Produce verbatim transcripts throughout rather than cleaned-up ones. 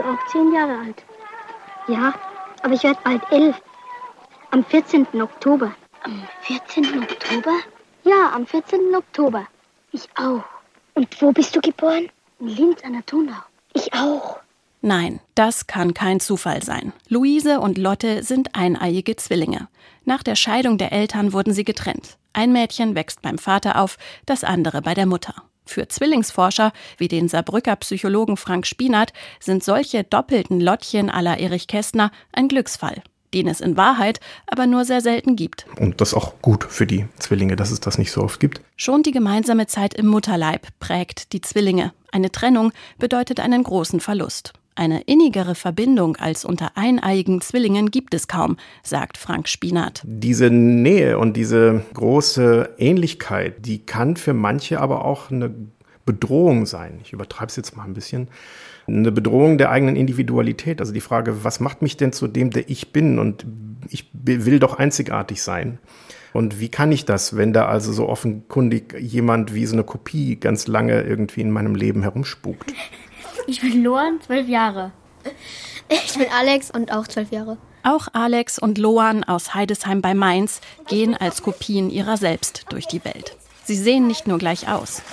du auch zehn Jahre alt? Ja, aber ich werde bald elf. Am vierzehnten Oktober. Am vierzehnten Oktober? Ja, am vierzehnten Oktober. Ich auch. Und wo bist du geboren? In Linz an der Donau. Ich auch. Nein, das kann kein Zufall sein. Luise und Lotte sind eineiige Zwillinge. Nach der Scheidung der Eltern wurden sie getrennt. Ein Mädchen wächst beim Vater auf, das andere bei der Mutter. Für Zwillingsforscher wie den Saarbrücker Psychologen Frank Spinat sind solche doppelten Lottchen à la Erich Kästner ein Glücksfall, den es in Wahrheit aber nur sehr selten gibt. Und das ist auch gut für die Zwillinge, dass es das nicht so oft gibt. Schon die gemeinsame Zeit im Mutterleib prägt die Zwillinge. Eine Trennung bedeutet einen großen Verlust. Eine innigere Verbindung als unter eineiigen Zwillingen gibt es kaum, sagt Frank Spinat. Diese Nähe und diese große Ähnlichkeit, die kann für manche aber auch eine Bedrohung sein. Ich übertreibe es jetzt mal ein bisschen. Eine Bedrohung der eigenen Individualität. Also die Frage, was macht mich denn zu dem, der ich bin? Und ich will doch einzigartig sein. Und wie kann ich das, wenn da also so offenkundig jemand wie so eine Kopie ganz lange irgendwie in meinem Leben herumspukt? Ich bin Loan, zwölf Jahre. Ich bin Alex und auch zwölf Jahre. Auch Alex und Loan aus Heidesheim bei Mainz gehen als Kopien ihrer selbst durch die Welt. Sie sehen nicht nur gleich aus.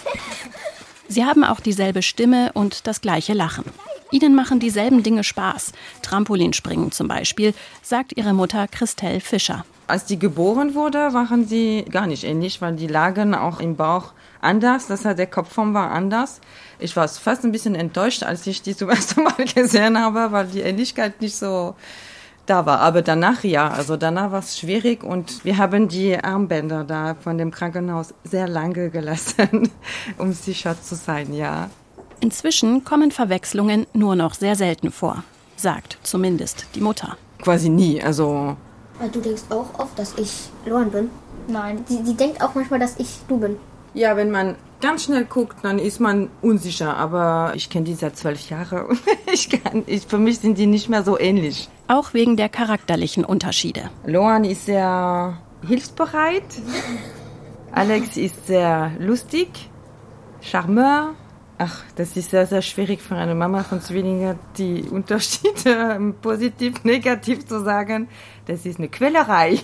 Sie haben auch dieselbe Stimme und das gleiche Lachen. Ihnen machen dieselben Dinge Spaß. Trampolinspringen zum Beispiel, sagt ihre Mutter Christelle Fischer. Als die geboren wurde, waren sie gar nicht ähnlich, weil die lagen auch im Bauch anders. Das heißt, der Kopfform war anders. Ich war fast ein bisschen enttäuscht, als ich die zum ersten Mal gesehen habe, weil die Ähnlichkeit nicht so da war. Aber danach ja, also danach war es schwierig und wir haben die Armbänder da von dem Krankenhaus sehr lange gelassen, um sicher zu sein, ja. Inzwischen kommen Verwechslungen nur noch sehr selten vor, sagt zumindest die Mutter. Quasi nie, also... Du denkst auch oft, dass ich Loan bin? Nein. Sie, sie denkt auch manchmal, dass ich du bin. Ja, wenn man ganz schnell guckt, dann ist man unsicher. Aber ich kenne die seit zwölf Jahren. Ich kann, ich, für mich sind die nicht mehr so ähnlich. Auch wegen der charakterlichen Unterschiede. Loan ist sehr hilfsbereit. Alex ist sehr lustig. Charmeur. Ach, das ist sehr, sehr schwierig für eine Mama von Zwillingen, die Unterschiede positiv, negativ zu sagen. Das ist eine Quälerei.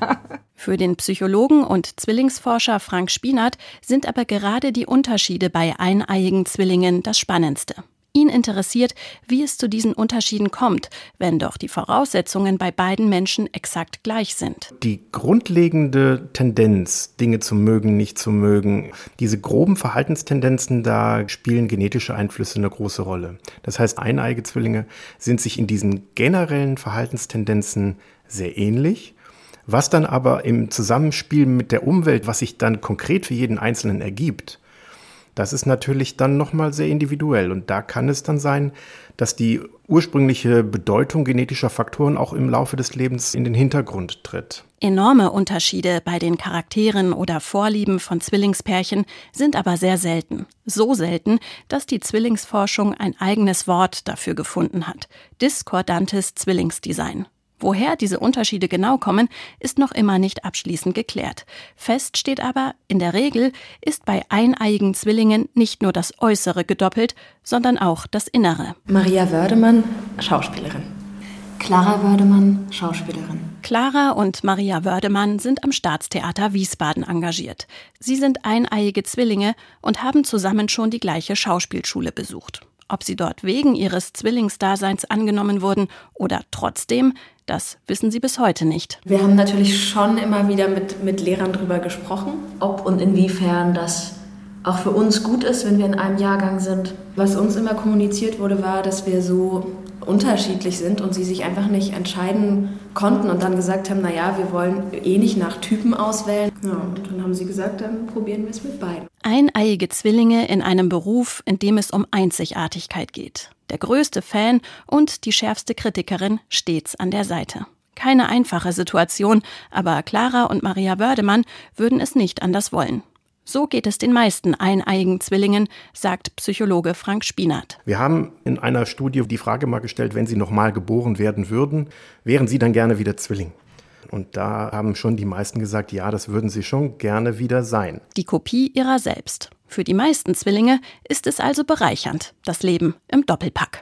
Für den Psychologen und Zwillingsforscher Frank Spinat sind aber gerade die Unterschiede bei eineiigen Zwillingen das Spannendste. Ihn interessiert, wie es zu diesen Unterschieden kommt, wenn doch die Voraussetzungen bei beiden Menschen exakt gleich sind. Die grundlegende Tendenz, Dinge zu mögen, nicht zu mögen, diese groben Verhaltenstendenzen, da spielen genetische Einflüsse eine große Rolle. Das heißt, eineiige Zwillinge sind sich in diesen generellen Verhaltenstendenzen sehr ähnlich. Was dann aber im Zusammenspiel mit der Umwelt, was sich dann konkret für jeden Einzelnen ergibt, das ist natürlich dann nochmal sehr individuell. Und da kann es dann sein, dass die ursprüngliche Bedeutung genetischer Faktoren auch im Laufe des Lebens in den Hintergrund tritt. Enorme Unterschiede bei den Charakteren oder Vorlieben von Zwillingspärchen sind aber sehr selten. So selten, dass die Zwillingsforschung ein eigenes Wort dafür gefunden hat: diskordantes Zwillingsdesign. Woher diese Unterschiede genau kommen, ist noch immer nicht abschließend geklärt. Fest steht aber, in der Regel ist bei eineiigen Zwillingen nicht nur das Äußere gedoppelt, sondern auch das Innere. Maria Wördemann, Schauspielerin. Clara Wördemann, Schauspielerin. Clara und Maria Wördemann sind am Staatstheater Wiesbaden engagiert. Sie sind eineiige Zwillinge und haben zusammen schon die gleiche Schauspielschule besucht. Ob sie dort wegen ihres Zwillingsdaseins angenommen wurden oder trotzdem, das wissen sie bis heute nicht. Wir haben natürlich schon immer wieder mit, mit Lehrern drüber gesprochen, ob und inwiefern das auch für uns gut ist, wenn wir in einem Jahrgang sind. Was uns immer kommuniziert wurde, war, dass wir so unterschiedlich sind und sie sich einfach nicht entscheiden konnten und dann gesagt haben, naja, wir wollen eh nicht nach Typen auswählen. Ja, und dann haben sie gesagt, dann probieren wir es mit beiden. Eineiige Zwillinge in einem Beruf, in dem es um Einzigartigkeit geht. Der größte Fan und die schärfste Kritikerin stets an der Seite. Keine einfache Situation, aber Clara und Maria Wördemann würden es nicht anders wollen. So geht es den meisten eineiigen Zwillingen, sagt Psychologe Frank Spinat. Wir haben in einer Studie die Frage mal gestellt, wenn Sie nochmal geboren werden würden, wären Sie dann gerne wieder Zwilling? Und da haben schon die meisten gesagt, ja, das würden sie schon gerne wieder sein. Die Kopie ihrer selbst. Für die meisten Zwillinge ist es also bereichernd, das Leben im Doppelpack.